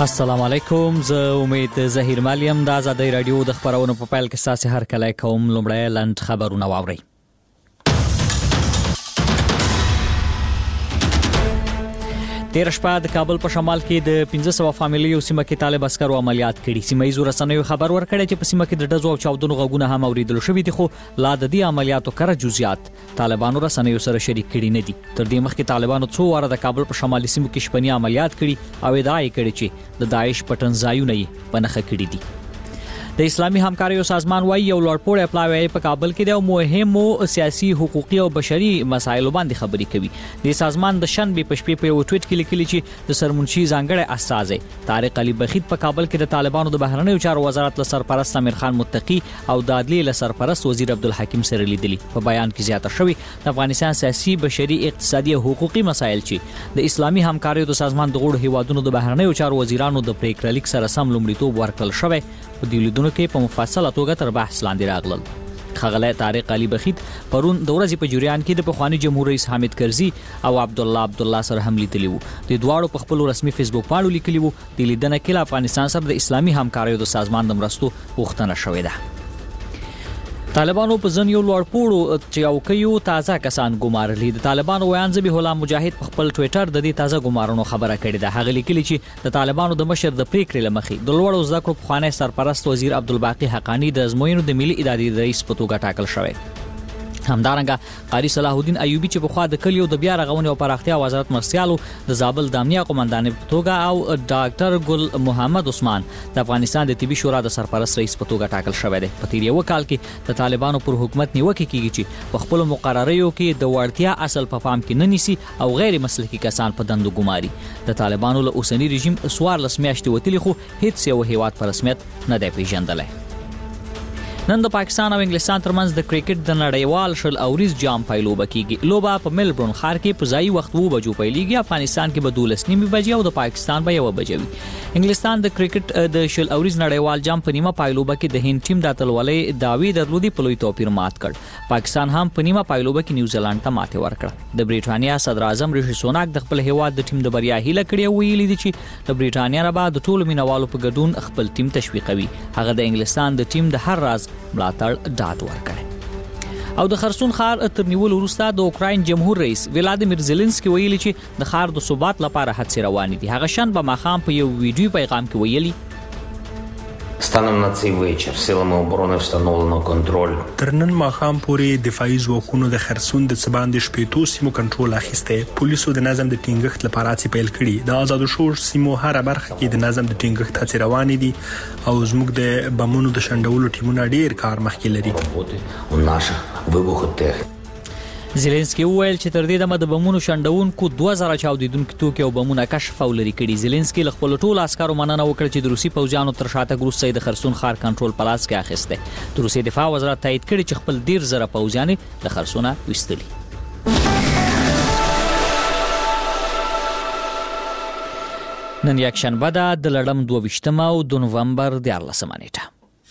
السلام علیکم، زه امید ظهیر مالیم. د آزادۍ رادیو د خبرونو په پیل کې ستاسو هر کله کوم لومړی لنډ خبرونه واورئ. تیر شپه د کابل په شمال کې د 1500 فامیلیو سیمه کې طالب عسکرو عملیات کړي. سیمه ییزو رسنیو خبر ورکړی چې په سیمه کې د ډزو او چاودنو غږونه هم اوریدل شوي دي، خو لا د دې عملیاتو کره جزئیات طالبانو رسنیو سره شریک کړي نه دي. تر دې مخکې طالبانو څو واره د کابل په شمالي سیمو کې شپنی عملیات کړي او ادعا یې کړې چې د داعش پټن ځایونه یې په نښه کړي دي. د اسلامي همکاریو سازمان وايي یو لوړپوړی پلاوی په کابل کې د مهمو سیاسي، حقوقي او بشري مسایلو باندې خبرې کوي. د سازمان د شنبې په شپې په یو ټویټ کې لیکلي چې د سرمنشي ځانګړی استازی طارق علي بخیت په کابل کې د طالبانو د بهرنیو چارو وزارت له سرپرست امیر خان متقي او د عدلیې له سرپرست وزیر عبدالحکیم سره لیدلي. په بیان کې زیاته شوی د افغانستان سیاسي، بشري، اقتصادي او حقوقي مسایل چې د اسلامي همکاریو د سازمان د غړو هیوادونو د بهرنیو چارو وزیرانو د پریکړه لیک سره سم لومړیتوب ورکړل شوی په دې لیدونو کې په مفصله توګه تر بحث لاندې راغلل. ښاغلی طارق علي بخیت پرون د ورځې په جریان کې د پخواني جمهور رئیس حامد کرزي او عبدالله سره هم لیدلی وو. د دواړو په خپل رسمي فیسبوک پاڼو لیکلی وو د لیدنه کې له افغانستان سره د اسلامي همکاریو د سازمان د مرستو غوښتنه شوې ده. طالبانو په ځن یو لوړپوړو چوکیو تازه کسان ګمارلي. د طالبانو ویان ذبیح الله مجاهد په خپل ټویټر د دې تازه ګمارنو خبره کړې ده. هغه لیکلي چې د طالبانو د مشر د پریکړې لمخې د لوړو زده کړو پخوانی سرپرست وزیر عبدالباقي حقانی د ازموینو د ملي ادارې د رئیس په توګه ټاکل شوی. همدارنګه قاری صلاح الدین ایوبی چې په خوا د کلیو د بیا رغونې او پراختیا وزارت مرستیالو د زابل د امنیه قومندان په توګه او ډاکټر ګل محمد عثمان د افغانستان د طبي شورا د سرپرست رئیس په توګه ټاکل شوی دی. په تیر یو کال کې د طالبانو پر حکومت نیوکه کیږي چې په خپل مقرریو کې د وړتیا اصل په پام کې نه نیسي او غیر مسلکي کسان په دندو ګماري. د طالبانو له اوسنی رژیم 14 میاشتې وتلي خو هیڅ یو هیواد په رسمیت نه دی پیژندلی. نن د پاکستان او انګلستان ترمنځ د کرکټ د نړیوال شل اوریز جام پیلوبه کیږي. لوبه په ملبورن ښار کې په ځایي وخت 2 بجو پیلېږي. افغانستان کې به 12:30 بجې او د پاکستان به 1 بجې وي. انګلستان د کرکټ د شل اوریز نړیوال جام په نیمه پیلوبه کې د هند ټیم د اتلولۍ دعوی درلودي په لوی توپیر مات کړ. پاکستان هم په نیمه پیلوبه کې نیوزیلند ته ماتې ورکړه. د بریټانیا صدر اعظم ریشي سوناک د خپل هیواد د ټیم د بریا هیله کړې او ویلي دي چې د بریټانیا نه بعد د ټولو مینوالو په ګډون خپل ټیم تشویقوي. هغه د انګلستان د ټیم د هر راز ملاتړ ډاډ ورکړي. او د خرسون ښار تر نیولو وروسته د اوکراین جمهور رئیس ولادیمیر زيلنسکي ویلي چې د ښار د ثبات لپاره هڅې روانې دي. هغه شنبه ماښام په یو ویډیو پیغام کې ویلي станом на цей вечір силами оборони встановлено контроль. تر نن ماښام پورې دفاعي ځواکونو د خرسون د څباندې شپېتو سیمو کنټرول اخیسته. پولیسو د نظم د ټینګښت لپاره هڅې پیل کړي. د آزادو شور سیمو هر برخه کې د نظم د ټینګښت هڅې روانې دي او زموږ د بمونو د شنډولو ټیمونه ډیر کار مخکې لري. У наших вибухотехнік زيلنسکي وویل چې تر دې دمه د بمونو شنډونکو 2000 چاودیدونکو توکي او بمونه کشف او لري کړي. زيلنسکي له خپل ټولو عسکرو مننه وکړه چې د روسي پوځیانو تر شاته وروسته د خرسون ښار کنټرول پلاس کې اخیسته. د روسي دفاع وزارت تایید کړي چې خپل 10,000 پوځیان د خرسونه وستلي. نن یک شنبه ده د لړم 22 او د نومبر 14 نیټه.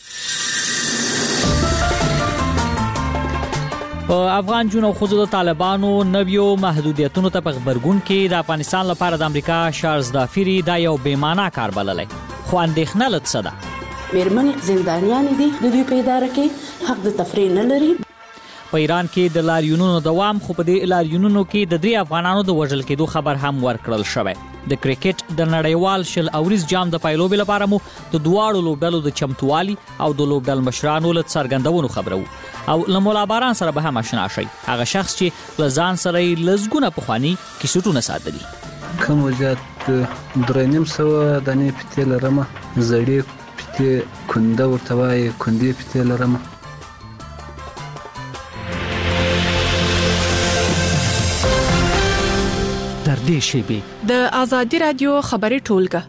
په افغان جنو خوځو د طالبانو نویو محدودیتونو ته په خبرګون کې د افغانستان لپاره د امریکا شارز دافری دا یو بیمانه کار بللی. خو اندېښنه لږ څه ده. میرمنې زندانیانې دي، د دوی په اداره کې حق د تفریح نه لري. په ایران کې د لاریونونو دوام، خو په دې لاریونونو کې د 3 افغانانو د وژل کېدو خبر هم ورکړل شوی. د کرکټ د نړیوال شل اوریز جام د پیلوبې لپاره مو د دواړو لوبډلو د چمتووالي او د لوبډل مشرانو له څرګندونو خبرو او له مولا باران سره به هم آشنا شئ. هغه شخص چې له ځان سره یې لږونه پخواني کیسټونه ساتلي. کم وزیات 350 دانې پتې لرمه، زړې پتې کونده ورته وایي، کندې پتې لرمه. در دې شیبې د آزادي رادیو خبري ټولګه.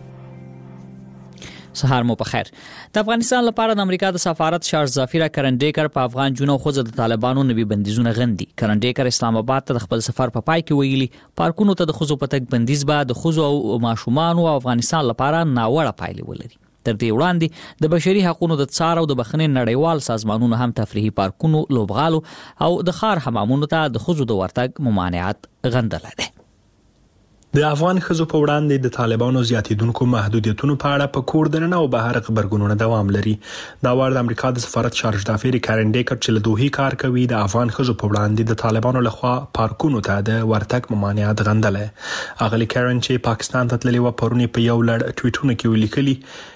سهار مو په خیر. د افغانستان لپاره د امریکا د سفارت شارز ظافیره کرنډیکر په افغان جنو خوځ د طالبانو نوي بندیزونه غندي. کرنډیکر اسلام آباد ته د خپل سفر په پای کې ویلي پارکونو ته د خوځو پتک بندیز به د خوځو او ماشومان او افغانستان لپاره ناوړه پایلې ولري. تر دې وړاندې د بشري حقوقو د څار او د بخښنې نړیوال سازمانونو هم تفریحي پارکونو، لوبغالو او د ښار حمامونو ته د خوځو د ورتګ ممانعت غندل دي. د افغان ښځو په وړاندې د طالبانو زیاتېدونکو محدودیتونو په اړه په کور دننه او بهر خبرګونونه دوام لري. دا وړ د امریکا د سفارت چارج دافیر کارن ډیکر چې له دوحې کار کوي د افغان ښځو په وړاندې د طالبانو لخوا پارکونو ته د ورتګ ممانعت غندلې. اغلی کارن چې پاکستان ته تللی و پرونی په یو لړ ټویټونه کې ولیکلي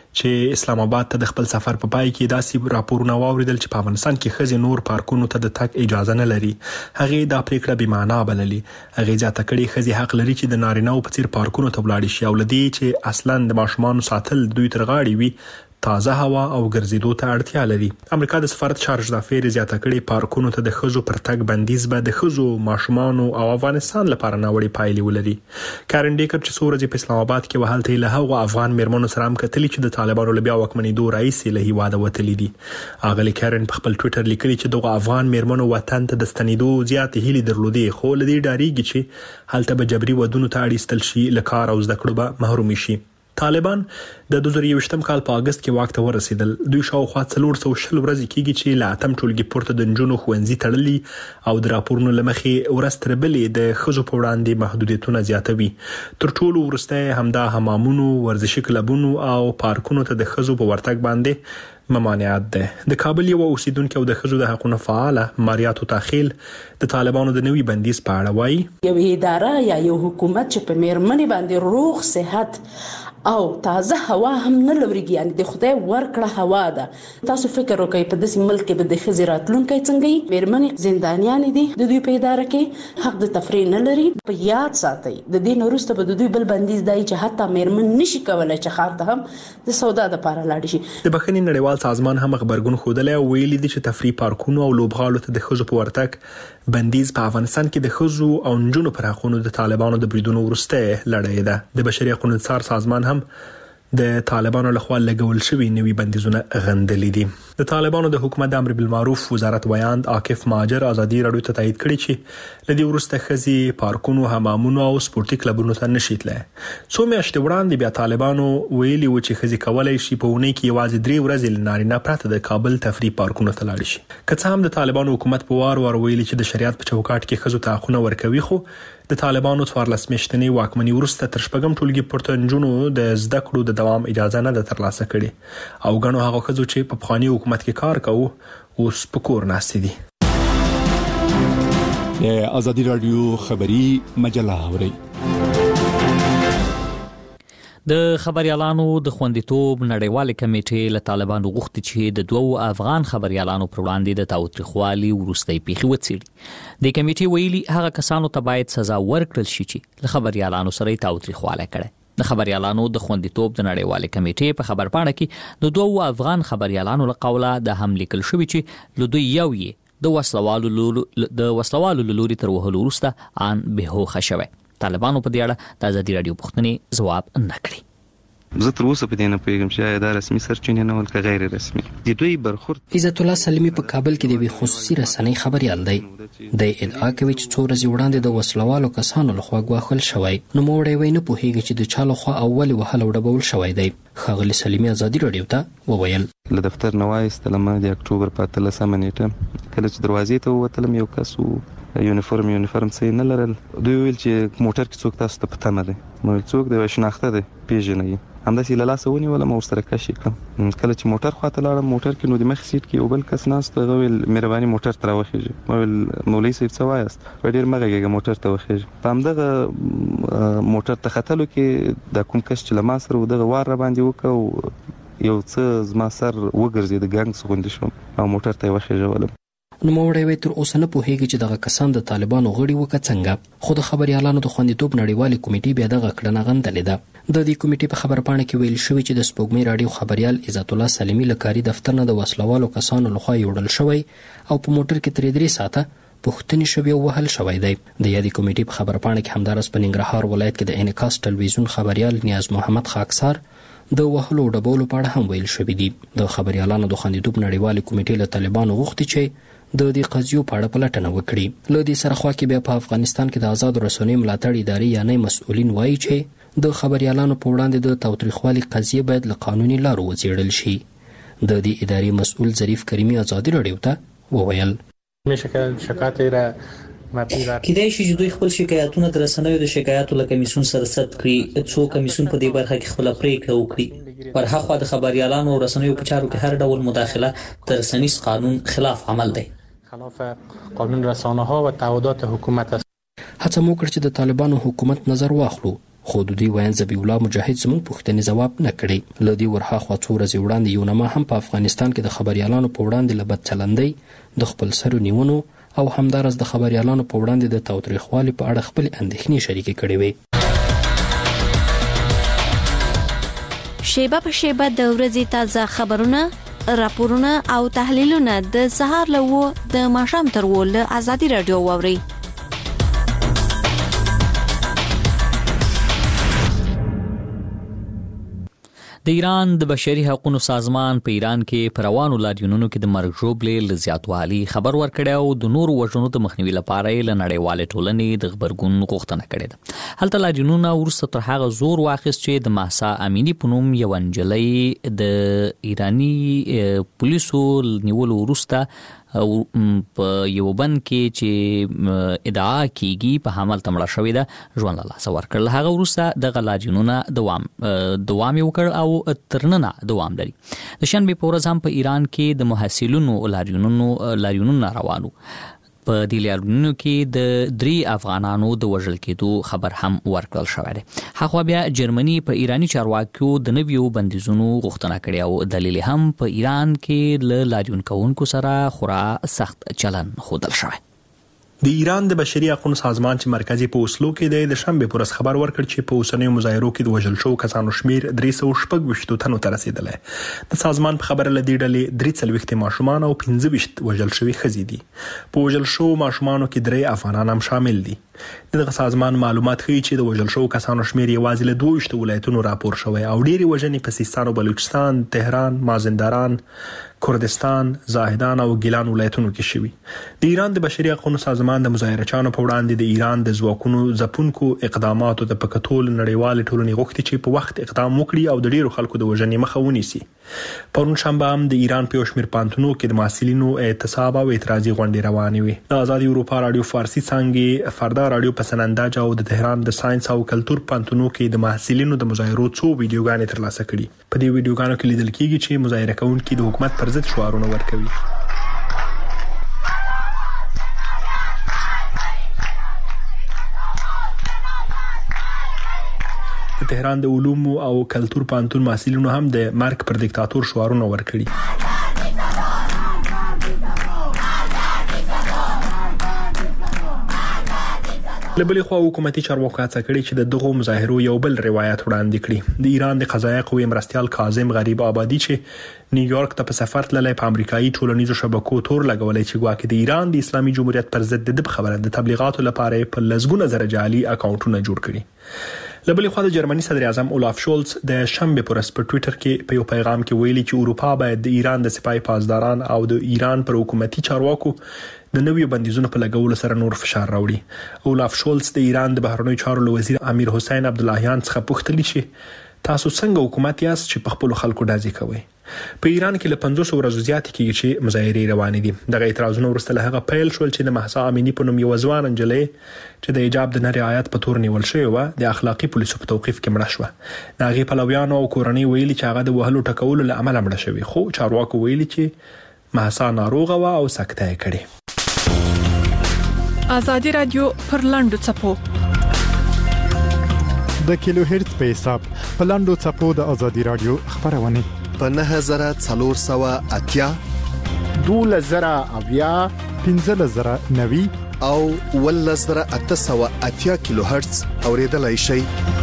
چې اسلام آباد ته د خپل سفر په پای کې داسې راپورونه واوریدل چې په افغانستان کې ښځې نور پارکونو ته د تګ اجازه نه لري. هغه دا پریکړه بې معنا بللې. هغه ځاته کړي ښځې حق لري چې د نارینه او په څیر پارکونو ته ولاړ شي او لدی چې اصلاً د ماشومان ساتل دوی تر غاړې وي تازه هوا او ګرځېدو ته اړتیا لري. امریکا د سفارت چارج دافیر زیاته کړي پارکونو ته د ښځو پر تګ بندیز به د ښځو ماشومان او افغانستان لپاره ناوړي پایلې ولري. کارن ډیکر چې څو ورځې په اسلام آباد کې وهلته له هغو افغان میرمنو سره هم کتلي چې د طالبانو له بیا واکمنېدو راهیسې له هیواده وتلي دي. اغلی کارن په خپل ټویټر لیکلي چې دغه افغان میرمنو وطن ته د ستنېدو زیاتې هیلې درلودې خو له دې ډاریږي چې هلته به جبري ودونو ته اړیستل شي له کار او زده کړو به محروم شي. طالبان د 2021 کال په اگست کې واک ته ورسېدل. دوی شاوخوا 400 ورځې کېږي چې له اتم ټولګي پورته د نجونو ښوونځي تړلي او د راپورونو له مخې ورځ تر بلې د ښځو په وړاندې محدودیتونه زیاتوي. تر ټولو وروسته همدا حمامونو، ورزشي کلبونو او پارکونو ته د ښځو په ورتګ باندې ممانعت ده. د کابل یو اوسیدونکو او د ښځو د حقوقو فعاله ماریاتو تاخیل د طالبانو د نوي بندیز په اړه وایي یو اداره یا یو حکومت چې په میرمنې باندې روغ صحت او تازه هوا هم نه لوريږي، یعنی د خدای ورکړه هوا ده. تاسو فکر وکړئ په داسې ملک کې به د ښځې راتلونکی څنګه وي؟ میرمنې زندانیان دي، د دوی په اداره کې حق د تفریح نه لري. په یاد ساتئ د دې وروسته به د دوی بل بندیز دی چې حتی میرمن نشي کولای چې ښار ته هم د سودا لپاره لاړ شي. د بخښنې نړیوال سازمان هم خبرګون ښودلی او ویلي دي چې تفریح پارکونو او لوبغالو ته د ښځو په ورتګ بندیز په افغانستان کې د ښځو او نجونو پر حقونو د طالبانو د بریدونو وروسته لړۍ ده. د بشري حقوقو څار سازمان هم د طالبانو لخوا لګول شوی نوي بندیزونه غندلي دي. د طالبانو د حکومت د امر بالمعروف وزارت ویاند عاکف ماجر ازادي راډیو ته تایید کړی چې لدی ورسته ښځې پارکونو، حمامونو او سپورتي کلبونو ته نشي تللی. څو میاشتې وړاندې بیا طالبانو ویلي و چې ښځې کولای شي په اونۍ کې یوازې 3 ورځې له نارینه پرته د کابل تفریح پارکونو ته لاړ شي. که څه هم د طالبانو حکومت په وار ویلي چې د شریعت په چوکاټ کې ښځو ته حقونه ورکوي، خو د طالبانو 14 میاشتنې واکمنۍ وروسته تر شپږم ټولګي پورته نجونو د زده کړو د دوام اجازه نه ده ترلاسه کړې او ګڼو هغه ښځو چې په پخواني حکومت کې کار کوي اوس په کور ناستې دي. د ازادي راډیو خبري مجله اوري. د خبريالانو د خوندیتوب نړیوالې کمیټې له طالبانو غوښتي چې د 2 افغان خبريالانو پر وړاندې د تاوتریخوالي وروستۍ پیښې وڅېړي. د کمیټې ویلي هغه کسانو ته باید سزا ورکړل شي چې له خبريالانو سره تاوتریخواله کړي. د خبريالانو د خوندیتوب د نړیوالې کمیټې په خبرپاڼه کې د 2 افغان خبريالانو له قوله د هم لیکل شوی چې له دوی یو یې د وسلوالو لوري تر وهلو وروسته ان بهوخه شوی. طالبانو په دې اړه د ازادي راډیو پوښتنې ځواب نه کړی. زه تر اوسه په دې نه پوهیږم چې دا رسمي سرچینې نه ول که غیر رسمي. د دوی برخورد عزت الله سلیمی په کابل کې د وی خصوصي رسنۍ خبريال دی. د ادعا کوي چې 2 ورځې وړاندې د وسلوالو کسانو لخوا غواخل شوی. نو موړی وای نه پوهیږي چې د چا لخوا اول وهل وډبول شوی دی. ښاغلي سلیمی ازادي راډیو ته وویل له دفتر نه وایستلم د اکتوبر په 13 نیټه کله چې دروازې ته ووتلم یو کس یونیفورم څه نه لرل. دوی ویل چې موټر کې څوک تاسو ته پته نه دی. نو څوک دی شناخته دی پیژنئ. همداسې له لاسه ونیولم او ورسره کشي کړم. کله چې موټر خواته لاړم موټر کې نو د مخ سیټ کې یو بل کس ناست و. ویل مهرباني موټر ته راوخیږئ. ما ویل مولوي صاحب څه وایاست؟ ډېر مه غږېږه موټر ته وخیږئ. په همدغه موټر ته ختلو کې د کوم کس چې له ما سره و دغه وار را باندې وکړ یو څه زما سر وګرځېد ګنګس غوندې شوم او موټر ته یې وخیژولم. نو موړی وای تر اوسه نه پوهیږي چې دغه کسان د طالبانو غړي وکړه څنګه. خو د خبريالانو د خوندیتوب نړیوالې کمیټې بیا دغه کړنه غندلې ده. د دې کمیټې په خبرپاڼه کې ویل شوی چې د سپوږمۍ راډیو خبريال عزت الله سلیمی له کاري دفتر نه د وسلوالو کسانو لخوا یوړل شوی او په موټر کې 3 ساعته پوښتنې شوی او وهل شوی دی. د یادې کمیټې په خبرپاڼه کې همدارس په ننګرهار ولایت کې د انعکاس ټلویزیون خبريال نیاز محمد خاکسار د وهلو ډبولو په اړه هم ویل شوی دی. د خبريالانو د خوندیتوب نړیوالې کمیټې له طالبانو غوښتي چې د دې قضیو په اړه پلټنه وکړي. له دې سره خوا کې بیا په افغانستان کې د آزاد رسنیو ملاتړ ادارې یعنی مسؤلین وایي چې د خبريالانو په وړاندې د تاوتریخوالي قضیه باید له قانوني لارو وڅېړل شي. د دې ادارې مسؤل ظریف کریمي ازادي راډیو ته وویل شکایتی را کېدای شي چې دوی خپل شکایتونه د رسنیو د شکایاتو له کمیسیون سره ثبت کړي، څو کمیسیون په دې برخه کې خپل پریکړه وکړي. پر هغه د خبريالانو او رسنیو په چارو کې هر ډول مداخله د رسنیز قانون خلاف عمل دی. خلاف قانون رسانه ها و تعهدات حکومت است. هڅه مو کړ چې د طالبانو حکومت نظر واخلو، خو د دوی ویاند ذبیح الله مجاهد زموږ پوښتنې ځواب نه کړي. له دې ورهاخوا څو ورځې وړاندې یو نامه هم په افغانستان کې د خبريالانو په وړاندې له بد چلندۍ، د خپل سرو نیونو او همدارس د خبريالانو په وړاندې د تاوتریخوالي په اړه خپل اندېښنې شریکې کړې وې. شیبه په شیبه د ورځې تازه خبرونه، راپورونه او تحلیلونه د سهار له 9 د ماښام تر 10 له آزادي رادیو واوري. د ایران د بشري حقوقو سازمان په ایران کې په روانو لاریونونو کې د مرګ ژوبلې له زیاتوالي خبر ورکړی او د نورو وژنو د مخنیوي لپاره یې له نړیوالې ټولنې د غبرګون غوښتنه کړې ده. هلته لاریونونه وروسته تر هغه زور واخیست چې د مهسا امینی په نوم یو نجلۍ د ایرانی پولیسو نیولو وروسته او په یو بند کې چې ادعا کیږي په حمل تمړه شوې ده ژوند له لاسه ورکړل. هغه وروسته د غلاجونونه دوام وکړ او ترننه دوام لري. د شنبې په ورځ هم په ایران کې د محصلینو لاریونونه روانو. په دې لاریونونو کې د 3 افغانانو د وژل کېدو خبر هم ورکړل شوی دی. هغه بیا جرمني په ایرانی چارواکو د نویو بندیزونو غوښتنه کړې او دلیل هم په ایران کې له لاریون کوونکو سره خورا سخت چلن ښودل شوی. د ایران د بشري حقوقو سازمان چې مرکزی په اوسلو کې د شنبه پر ورځ خبر ورکړ چې په اوسنیو مظاهرو کې د وژل شو کسانو شمیر 326 تنو ته رسیدلی. د سازمان په خبره لدی ډلې 43 ماشومان او 25 وژل شوي ښځې دي. په وژل شو ماشومانو کې 3 افغانان هم شامل دي. دغه سازمان معلومات ښیي چې د وژل شو کسانو شمیر یوازې له 22 ولایتونو راپور شوی او ډېری وژنې په سیستان او بلوچستان، تهران، مازندران، کردستان، زاهدان او ګیلان ولایتونو کې شوي. د ایران د بشري حقوقو سازمان د مظاهرچیانو په وړاندې د ایران د ځواکونو ځپونکو اقداماتو د پکتول نړیوال ټولنې غوښتي چې په وخت اقدام وکړي او د ډیرو خلکو د وژنې مخه ونیسي. پرون شنبه هم د ایران په شمیر پانتونو کې د محصلینو اعتصاب او اعتراضي غونډې روانې وي. د آزادي اروپا رادیو فارسی څنګه فردا رادیو په سننداج او د تهران د ساينس او کلچر پانتونو کې د محصلینو د مظاهرو څو ویډیوګانې ترلاسه کړي. په دې ویډیوګانو کې لیدل کېږي چې مظاهره کوونکي د حکومت پر ضد شعارونه ورکوي. د تهران د علومو او کلچر پانتون محصلینو هم د مرګ پر دیکتاتور شعارونه ورکړي. لبلې خو حکومتي چارواکو هڅه کړې چې دغه مظاهرو یو بل روایت وړاندې کړي. د ایران د قضایي قوې مرستیال کاظم غریب آبادی چې نیویارک ته په سفر تللی په امریکایي ټولنیزو شبکو تور لګولې چې ګواکې د ایران د اسلامي جمهوریت پر ضد د خبره د تبلیغاتو لپاره په لزګونه زره جعلي اکاونټونه جوړ کړي. لبلې خو د جرمني صدر اعظم اولاف شولز د شنبه پر ورځ په ټوئیټر کې په یو پیغام کې ویلي چې اروپا باید د ایران د سپای پاسداران او د ایران پر حکومتي چارواکو د نویو بندیزونو په لګولو سره نور فشار راوړي. اولاف شولز د ایران د بهرنیو چارو وزیر امیر حسین عبداللهیان څخه پوښتنه شي تاسو څنګه حکومت یاست چې په خپل خلکو دازي کوي. په ایران کې له 500 ورځې زیات کېږي چې مظاهرې روانې دي. دغه اعتراضونه ورسته له هغه پیل شول چې د مهسا امینی په نوم یو ځوان نجلۍ چې د حجاب د نه رعایت په تور نیول شوی و د اخلاقی پولیسو په توقیف کې مړه شوه. د هغې پلویانو او کورنۍ ویلي چې هغه د وهلو ټکولو له امله مړه شوی، خو چارواکو ویلي چې مهسا ناروغه و او سکته یې کړې. آزادي رادیو پر لاندو چپو د کیلو هرتز په حساب په لاندو چپو د آزادي رادیو خبرونه په 9480 2000 1590 او 1880 کیلو هرتز اوریدلای شئ.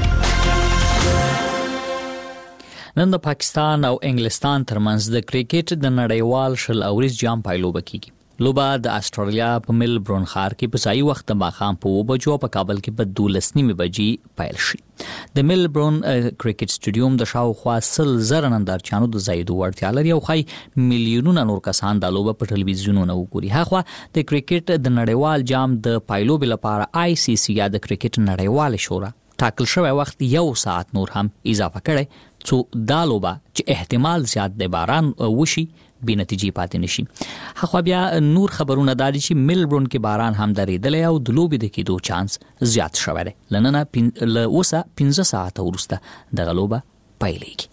نن د پاکستان او انګلستان ترمنځ د کرکټ د نړیوال شل اوريز جام پایلوبه کیږي. لوبه د استرالیا په ملبورن ښار کې په ځای وخت ماښام په 2 بجو په کابل کې په 12:30 بجې پیل شي. د ملبورن کرکټ سټیډیوم د شاوخوا 100,000 نندارچیانو د زیاتو وړتیا لري او خای میلیونونه نور کسان د لوبه په ټلویزیونونو وګوري. هغه د کرکټ د نړیوال جام د پایلوبې لپاره ICC یا د کرکټ نړیوال شورا ټاکل شوی وخت 1 ساعت نور هم اضافه کړي څو دا لوبه چې احتمال زیات د باران وشي بې نتیجې پاتې نشي. خو بیا نور خبرونه دا دي چې ملبورن کې باران هم درېدلی او د لوبې د کېدو چانس زیات شوی دی. له اوسه 15 ساعته وروسته دغه لوبه پیلېږي.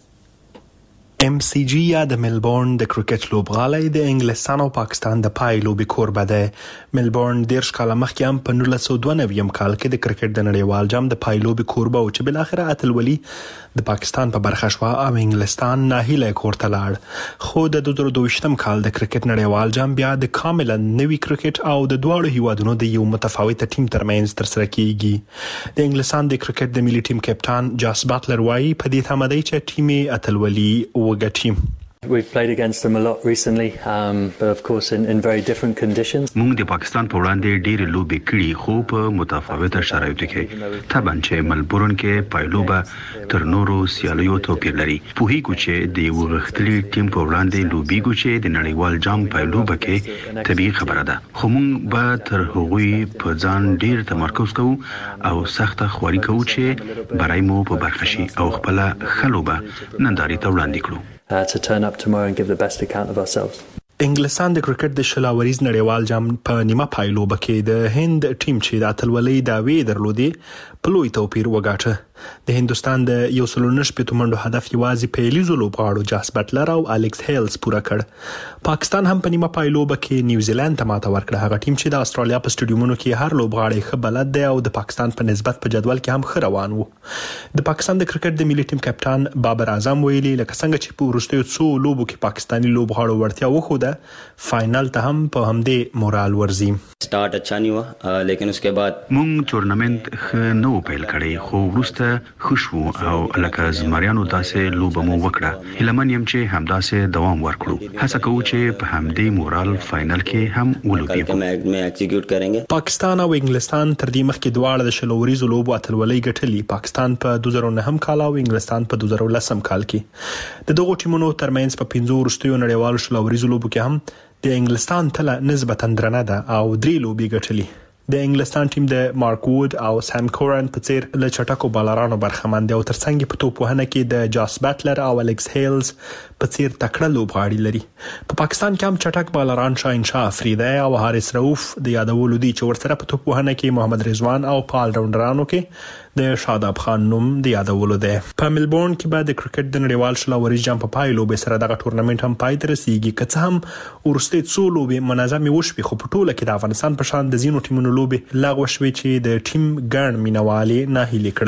MCG یا د ملبورن د کرکټ لوبغالی د انګلستان او پاکستان د پای لوبې کوربه ده. ملبورن 10 کاله مخکې هم په 1992 کال کې د کرکټ د نړیوال جام د پای لوبې کوربه او چې بل اخر اتلولي د پاکستان په برخه شو او انګلستان ناهیله کورته لاړ. خو د 2022 کال د کرکټ نړیوال جام بیا د کاملا نوي کرکټ او د دواړو هیوادونو د یو متفاوته ټیم ترمنځ ترسره کیږي. د انګلستان د کرکټ د ملي ټیم کپتان جاس باتلر وايي په دې تمه دی چې ټیم اتلولي وګټي. We've played against them a lot recently, but of course in very different conditions. موږ د پاکستان په وړاندې ډېرې لوبې کړې خو په متفاوته شرایطو کې. طبعا چې ملبورن کې پایلوبه تر نورو سیالیو توپیر لري. پوهیږو چې د یو غښتلي ټیم په وړاندې لوبېږو چې د نړیوال جام پایلوبه کې طبیعي خبره ده. خو موږ به تر هغوی په ځان ډېر تمرکز کوو او سخته خواري کوو چې برای مو په برخه شي او خپل خلوبه نندارې ته وړاندې کړو. To turn up tomorrow and give the best account of ourselves. انګلستان د کرکټ د شلاوریز نړیوال جام په نیمه پایلوبه کې د هند ټیم چې د اتلولۍ دعوې درلودې په لوی توپیر وګاټه. د هندستان د 119 منډو هدف یوازې په لیزو لوبغاړو جاس بټلر او الکس هیلز پوره کړ. پاکستان هم په نیمه پایلوبه کې نیوزیلند ته ماته ورکړه. هغه ټیم چې د استرالیا په سټډیومونو کې هر لوبغاړی ښه بلد دی او د پاکستان په نسبت په جدول کې هم ښه روان وو. د پاکستان د کرکټ د ملي ټیم کپتان بابر اعظم ویلي لکه څنګه چې په وروستیو څو لوبو کې پاکستاني لوبغاړو ورتیا وښوده فائنل ته هم په همدې مورال ورزي. سٹارټ اچھا نہیں ہوا لیکن اس کے بعد مونږ ټورنمنت ښه نو پیل کړی خو وروسته خوشبو او لکه زمریانو داسې لوبه مو وکړه. هیلمن یم چې همداسې دوام ورکړو. هڅه کوو چې په همدې مورال فائنل کې هم ولوبېږو. میں ایگزیکیوټ کریں گے. پاکستان او انګلستان تر دې مخکې دواړه د شلوریزو لوبو اتلولۍ ګټلي. پاکستان په 2009 کال او انګلستان په 2010 کال کې. د دغو ټیمونو ترمنځ په 15 وروستیو نړیوالو شلوریزو لوبو کې هم د انګلستان تله نسبتا درنه ده او 3 لوبې ګټلي. د انګلستان ټیم د مارک وود او سام کورن په څیر له چټکو بالرانو برخمن دی او ترڅنګ په توپ وهنه کې د جاس بټلر او الکس هیلز په څیر تکړه لوبغاړي لري. په پاکستان کې هم چټک بالران شاهنشاه افریدی او حارث رؤوف د یادولو دي چې ورسره په توپ وهنه کې محمد رضوان او په آل راونډرانو کې د شاداب خان نوم د یادولو دی. په ملبورن کې به د کرکټ د نړیوال شلوریز جام په پای لوبې سره دغه ټورنمنت هم پای ته رسیږي. که څه هم ورسته څو لوبې منظمې وشوي خو په ټوله کې د افغانستان په شان د زینو ټیمونو لوبې لغوه شوې چې د ټیم ګڼ مینوالي ناهیلي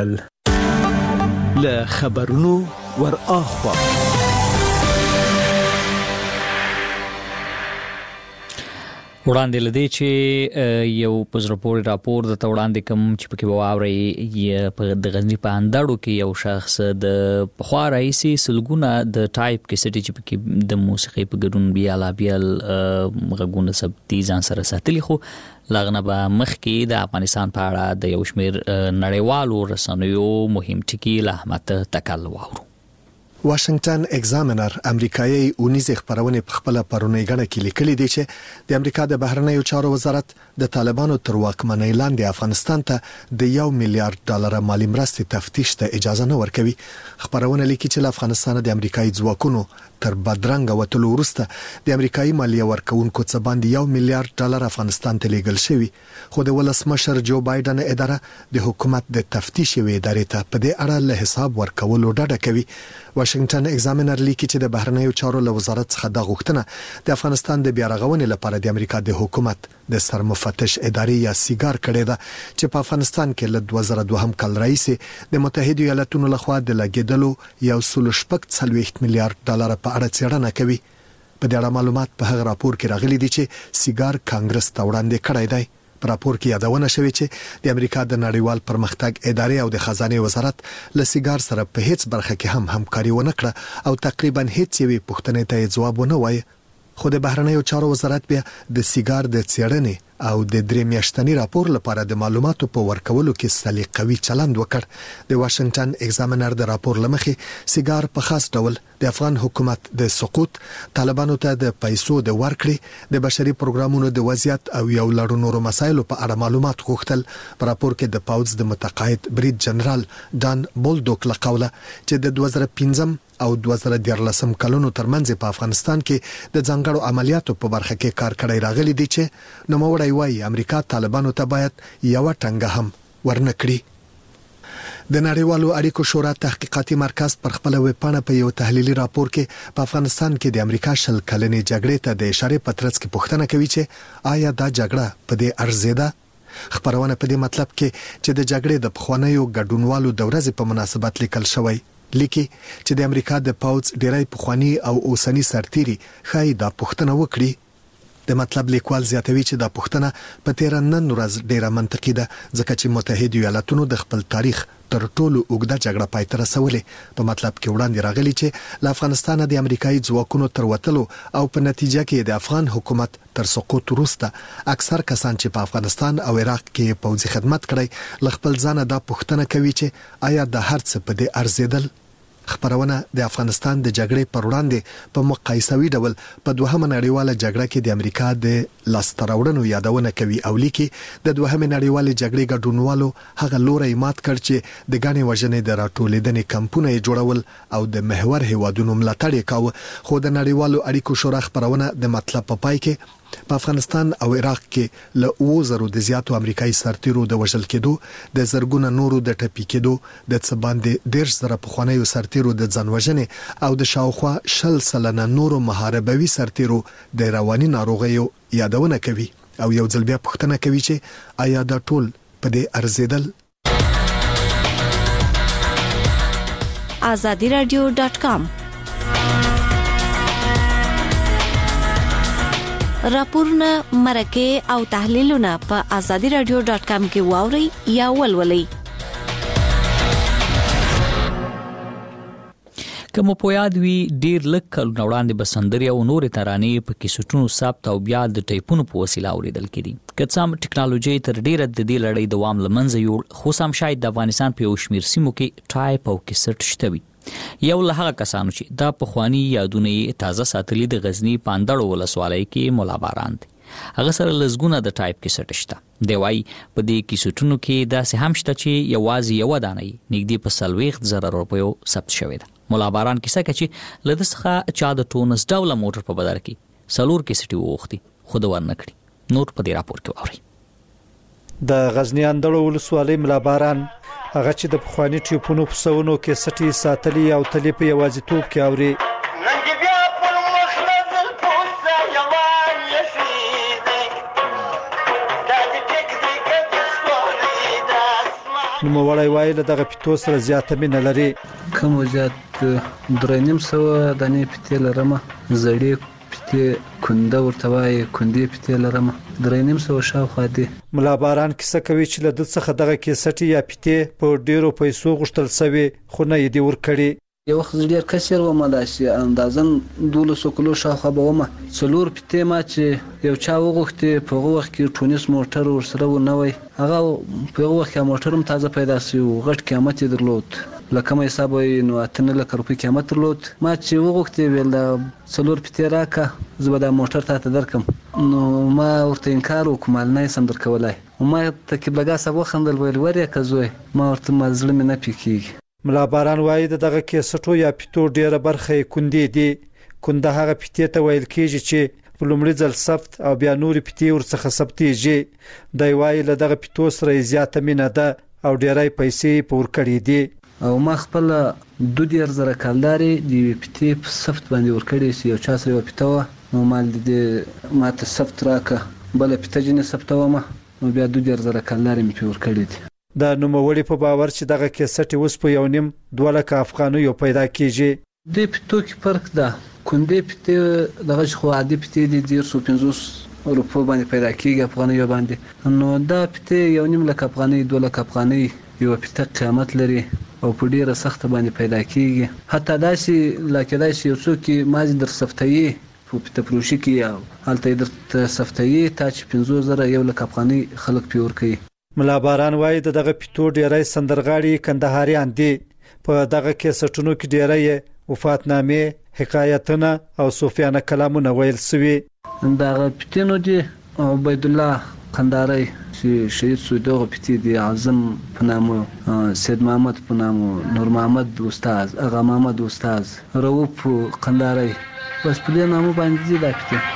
کړل. له خبرونو ور اخوا وړاندې لدی چې یو پزرپوري راپور د توړاندې کوم چې پکې واوري په د غزنی په اندړو کې یو شخص د پخوا رئیسي سلګونه د ټایپ کیسټ چې پکې د موسیقي په ګډون بیال غږونه ثبتي ځان سره ساتلی خو لاغنه به مخ کې د افغانستان په اړه د یو شمیر نړیوالو رسنیو مهم ټکی له احمد تکل واورو. واشنگټن ایگزامینر امریکایي اونیزه خبرونه په خپل پرونی غړ کې لیکلي دي چې د امریکا د بهرنیو چارو وزارت د طالبانو تر واکمنۍ لاندې افغانستان ته د $1 میلیارډ مالی مرستې تفتیش ته اجازه نه ورکوي. خبرونه لیکي چې افغانستان د امریکایي ځواکونو تر بدرنګ وتلو وروسته د امریکایي مالیه ورکونکو څخه باندې $1 میلیارډ افغانستان ته لیږل شوی. خو د ولسمشر جو بایدن اداره د حکومت د تفتیش ادارې ته په دې اړه له حساب ورکولو ډډه کوي. واشنگټن ایگزامینر لیکي چې د بهرنیو چارو له وزارت څخه د غوښتنه د افغانستان د بیارغونې لپاره د امریکا د حکومت د سرمفتش ادارې یا سیګار کړی ده چې په افغانستان کې له 2002 کال راهیسې د متحده ایالاتونو لخوا د لګیدلو $1.6 میلیارډ په اړه څېړنه کوي. په دې اړه معلومات په هغه راپور کې راغلي دي چې سیګار کانګرس ته وړاندې کړی دی. په راپور کې یادونه شوې چې د امریکا د نړیوال پرمختګ ادارې او د خزانه وزارت له سیګار سره په هیڅ برخه کې هم همکاري ونه کړه او تقریبا هیڅ یوې پوښتنې ته جواب ونه وایي. خو د بهرنیو چارو وزارت بیا د سیګار د څېړنې او د 3 میاشتنی راپور لپاره د معلوماتو په ورکولو کې سلیقوي چلند وکړ. د واشنگټن ایگزامینر د راپور لمخې سیګار په خاص ډول د افغان حکومت د سقوط، طالبانو ته د پیسو د ورکړې، د بشري پروګرامونو د وضعیت او یو لړ نورو مسایلو په اړه معلومات غوښتل. په راپور کې د پاوز د متقاعد برید جنرال ډان بولډوک لقوله چې د 2015 او 2014 کلونو ترمنځ په افغانستان کې د ځانګړو عملیاتو په برخه کې کار کړی راغلی دی چې نوموړی وايي امریکا طالبانو ته باید یو ټنګه هم ورنکړي. د نړیوالو اړیکو شورا تحقیقاتي مرکز پر خپل ویبپاڼه په یو تحلیلي راپور کې په افغانستان کې د امریکا شل کلنې جګړې ته د اشاره په ترڅ کې پوښتنه کوي چې آیا دا جګړه په دې ارزیده؟ خبرونه په دې مطلب کې چې د جګړې د پخوانیو ګډونوالو د ورځې په مناسبت لیکل شوی، لیکي چې د امریکا د پاوز ډیری پخوانی او اوسنی سرتیري خای دا پوښتنه وکړي. د مطلب لیکوال زیاتوي چې دا پوښتنه په 13 نن ورځ ډیره منطقي ده ځکه چې متحده ایالاتونو د خپل تاریخ تر ټولو اوږده جګړه پای ته رسولې. په مطلب کې وړاندې راغلي چې له افغانستان د امریکایي ځواکونو تر وتلو او په نتیجه کې د افغان حکومت تر سقوط وروسته اکثر کسان چې په افغانستان او عراق کې پوځي خدمت کړی ل خپل ځان دا پوښتنه کوي چې آیا د هر څه په دې ارزیدل؟ خبرونه د افغانستان د جګړې پر وړاندې په مقایسوي ډول په دوهمه نړیواله جګړه کې د امریکا د لاستراوړنو یادونه کوي او لیکي د دوهمه نړیواله جګړې ګډونوالو هغه لوري مات کړ چې د غاڼې وژنې د راټولېدنې کمپونه جوړول او د محور هیوادونو ملاتړ کاوه. خو د نړیوالو اړیکو شورا خبرونه د مطلب په پای کې په افغانستان او عراق کې له 2000 د زیاتو امریکایي سرتیرو د وژل کېدو، د زرګونو نورو د ټپي کېدو، د څه باندې 10000 پخوانیو سرتیرو د ځانوژنې او د شاوخوا 60 نورو محاربوي سرتیرو د رواني ناروغیو یادونه کوي او یو ځل بیا پوښتنه کوي چې آیا دا ټول په دې ارزیدل؟ azadiradio.com راپورونه، مرکه او تحلیلونه په azadiradio.com کې واوري یا ولولئ. کوم په یاد وی ډیر لږ کلونه وړاندې بسندري او نورې ترانې په کیسټونو ثبت او بیا د ټیپونو په وسیله اوریدل کېدي. که څه هم ټکنالوژي تر ډیره د دې لړۍ دوام لمنځه یوړ، خو سم شاید د افغانستان په یو شمیر سیمو کې ټایپ او کیسټ شته وي. یو له هغه کسانو چې دا پخوانی یادونه تازه ساتلي د غزنی پاندړو ولسوالۍ کې مولا باران دي. هغه سره لزګونه د ټایپ کیسټ شته. دی وايي په دې کیسټونو کې داسې هم شته چې یوازې یو دانه نږدې په 40,000 روپیو ثبت شوی ده. مولا باران کیسه کوي چې لده څخه چا د ټونس ډول موټر په بدل کې سلور کیسټي وغوښتي خو د ورنکړي. نور په دې راپور کې واوري. د غزنی اندړو ولسوالۍ مولا باران هغه چې د پخوانی ټیپونو په سونو کې سټي ساتلي او تلې په یوازیتوب کې اوري. نو وړای وای له دغه پټو سره زیاته مینه لري. کوم زیات 3.5 دانې پټې لرم، زړې پټې کونده ورته وای، کندې پټې لرم 3.5 شاوخوا دي. مولا باران کیسه کوي چې له د څخه دغه کیسټي یا پټې په ډیرو پیسو غوښتل سوي خو نه یې دی ورکړي. یو وخت ډیر کثیر و مداسي اندازن 1200 کیلو شاوخوا به ومه څلور پټې ما چې یو چا وغوښتي په وخت کې ټونس موټر ورسره و نه وای، هغه په وخت کې موټر هم تازه پیدا شو، غټ قیمت یې درلود، لکه مې حساب نو 8 لک روپۍ قیمت درلود. ما چې وغوښتي ویل څلور پټې راکا زه به دا موټر ته درکم، نو ما ورته انکار وکم نه سم درکولای. ما ته کې بګا سبو خندل ویل وریا کزوي، ما ورته مزله مې نه پکېږي. مولا باران وایي دغه کیسټو یا پټو ډیره برخه کندې دي. کنده هغه پټې ته ویل کېږي چې په لومړي ځل ثبت او بیا نورې پټې ورڅخه ثبتېږي. دی وایي له دغه پټو سره زیاته مینه ده او ډیری پیسې په ورکړې دي. او ما خپل 2,000 کالداري د پټې په ثبت باندې ورکړې چې یو چا سره یو پټه نو مال دې ماته ثبت راکه بل پټه جنې ثبتومه، نو بیا 2,000 کالداري مې په ورکړې دي. د نوموړي په باور چې دغه کیسټ اوس په 1.5-2 لک افغانیو پیدا کیږي. د پټو کې فرق ده. کندې پټې دغه خو عادي پټې دي 150 روپو باندې پیدا کیږي افغانیو باندې، نو دا پټې 1.5 لک افغاني 2 لک افغاني یو پټه قیمت لري او په ډیره سخت باندې پیدا کیږي. حتی داسې لکه داسې یو څوک مازی در صفتایي په پتفروشي کې هلته د سفتي ته چې 50,000 یو لک افغاني خلک پیور کوي. ملا باران وایي دغه پیټو ډیری سندرغاړي کندهاریان دي. په دغه کیسټونو کې ډیری وفاتنامې، حکایتونه او صوفیانه کلامونه ویل شوي. دغه پیټینو دي عبید الله قندهاری چې شهید شو، دغه پیټي دي اعظم په نامه، سید محمد په نامه، نور محمد استاد، اغا محمد استاد، رؤوف قندهاری، بس په دې نامه باندې دي دا پیټي.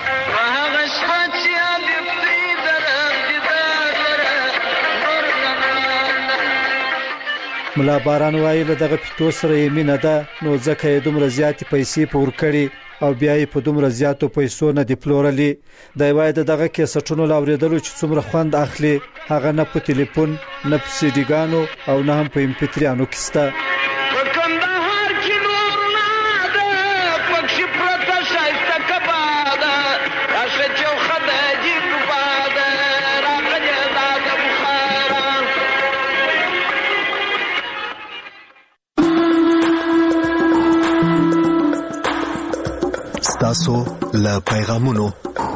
ملا باران وایي له دغه پیټو سره یې مینه ده، نو ځکه یې دومره زیاتې پیسې پور کړي او بیا یې په دومره زیاتو پیسو نه دی پلورلې. دی وایي دغه کیسټونو لاورېدلو چې څومره خوند اخلي هغه نه په ټلیفون، نه په سیډیګانو او نه هم په MP3 کې شته. تاسو له پیغامونو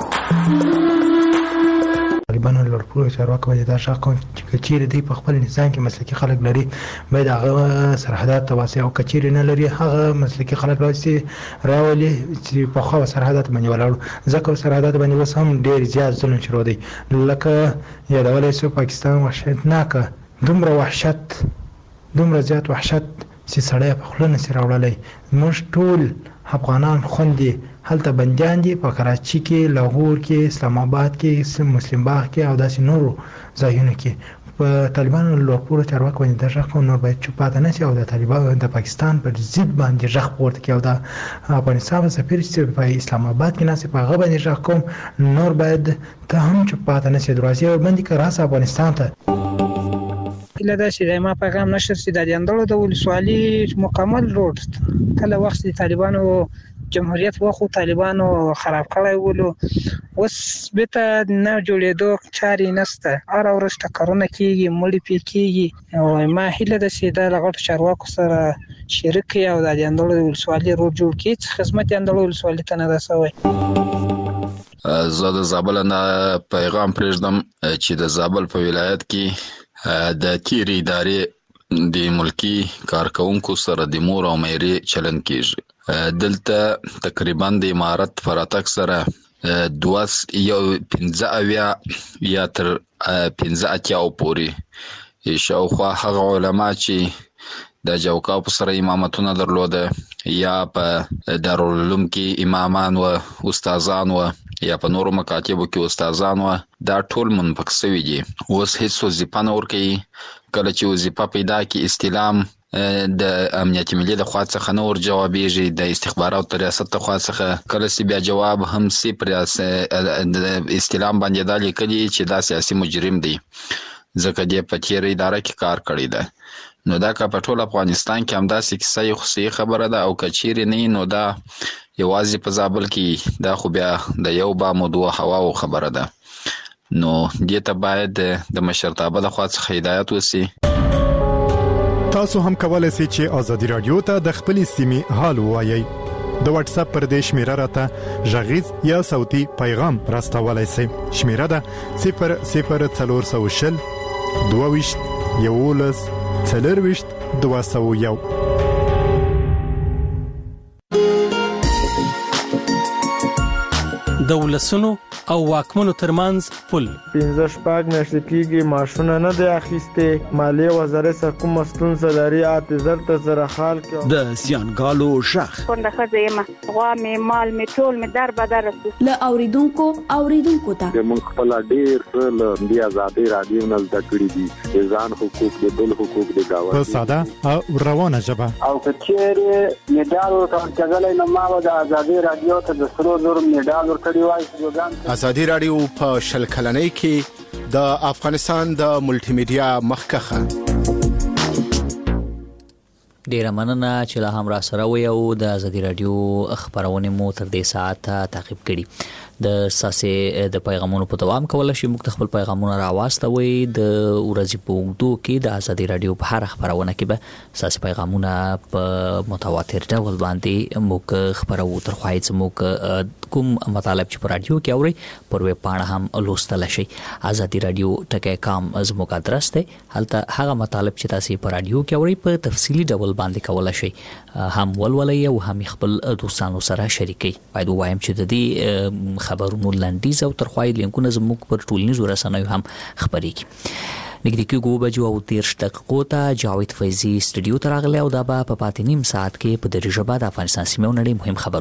طالبانو لورپور چارواکو باید دا شاخ کوم چې چیرې دی په خپل نظام کې مسلکي خلک لري، باید هغه سرحدات توسعه او کچيري نه لري هغه مسلکي خلک راولي چې په خو سرحدات باندې ولاړ، ځکه سرحدات باندې وس هم ډیر زیات ظلم شروع دی. لکه یادولای شو پاکستان وحشتناک، دومره وحشت، دومره زیات وحشت چې سړی په خلونه سره راوړلې. موږ ټول افغانان خوندي هلته بنديان دي په کراچي کې، لاهور کې، اسلام آباد کې، مسلم باغ کې او داسې نورو ځایونو کې. په طالبانو لورپور چارواکو باندې د ځخ نور باید چوپاته نشي او د طالبانو د پاکستان پر ضد باندې ځخ پورته کې او د افغانستان سفیر چې په اسلام آباد کې ناسې په غو باندې ځخ کوم نور باید ته هم چوپاته نشي دروازه باندې کراس افغانستان ته. کله دا چې ما پیغام نشر چې د اندړو د ولسوالي مکمل روډ کله وخت د طالبانو جمهوریت وخو طالبانو خراب کړی ولو، اوس بیت نه جوړېدو چاري نسته، ار اورشته کارونه کیږي، مړی پی کیږي. او ما هیله د سیده لغړ چارواکو سره شریک او د اندړو د ولسوالي روډ جوړ کړي، خدمت اندړو ولسوالي ته نه رسوي. زه د زابل نه پیغام پرېږدم چې د زابل په ولایت کې د تیری ادارې د ملکی کارکونکو سره د مور او مېرې چلن کیږي. دلته تقریبا د امارت فراتک سره 15 یا تر 15 پورې شاوخوا هغه علما چې د جوکا په سره امامتونه درلوده یا په دارالعلوم کې امامان و استادان و یا په نورو مکاتبو کې استادان و، دا ټول منفک شوي دي. اوس هیڅ وظیفه نه ورکوي. کله چې وظیفه پیدا کې استلام د امنیت ملي د خوا څخه نه ور جوابېږي، د استخباراتو ریاست د خوا څخه کله چې بیا جواب هم سي پر استلام باندې دا لیکلي چې دا سیاسي مجرم دی ځکه دی په تیری اداره کې کار کړی ده. نو دا که په ټول افغانستان کې همداسې کیسه یو خصوصي خبره ده او که چیرې نه نو دا یوازې په زابل کې دا خو بیا د یو بام او دوه هواو خبره ده. نو دې ته باید د مشرتابه له خوا څخه هدایت وسی. تاسو هم کولای شئ چې ازادي رادیو ته د خپلې سیمې حال ووایئ. د واتس اپ پر دې شمیره راته غږیز یا صوتي پیغام راستولای شئ. شمیره ده 00420 22 11 40 201. د ولسونو او واکمنو ترمنځ پل 15 میاشتې کېږي ماشونه نه دی اخیسته، مالیه وزارت سره کوم ستونزه لري، اعتذار ته سره حال کې د سیانګالو شخ څنګه خزه غوا می مال می ټول می در بدر له اوریدونکو ته موږ خپل ډیر څه د آزادي رادیو نه د کړی دي ځان حقوق د بل حقوق د گاوه په ساده او روانه ژبه او کچېره میډال ورکړل نو ما د آزادي رادیو ته د 300 میډال ورکړی وای. آزادي رادیو په شل کلنۍ کې د افغانستان د ملټي میډیا مخکخه. ډیره مننه چې لا هم را سره وي او د آزادي رادیو خبرونه مو تر دې ساعت تعقیب کړي. د ساسې د پیغامونو په دوام کول شي موږ خپل پیغامونه راوستوي د ورځې په وګړو کې د ازادي رادیو په هر خبرونه کې به ساسې پیغامونه په متواتر ډول باندې موږ خبرو تر خوایځ موږ کوم مطالب چې په رادیو کې اوري پر ویب پاڼه هم لوستل شي ازادي رادیو ټکی.com زموږ ادرس دی هلته هغه مطالب چې تاسو په رادیو کې اوري په تفصیلی ډول باندې کولای شي هم ولولئ او هم خپل دوستانو سره شریکي باید وایم چې د دې خبرونو لنډیز او ترخوای لینکونه زموږ پر ټولنیزو رسنیو هم خبرېږي نګدي کې ګو بجو او 13 دقیقو ته جاوید فیضی استودیو ته راغلی او دا په پاتې نیم ساعت کې په دریجه بعد افغانستان سیمه نړۍ مهم خبر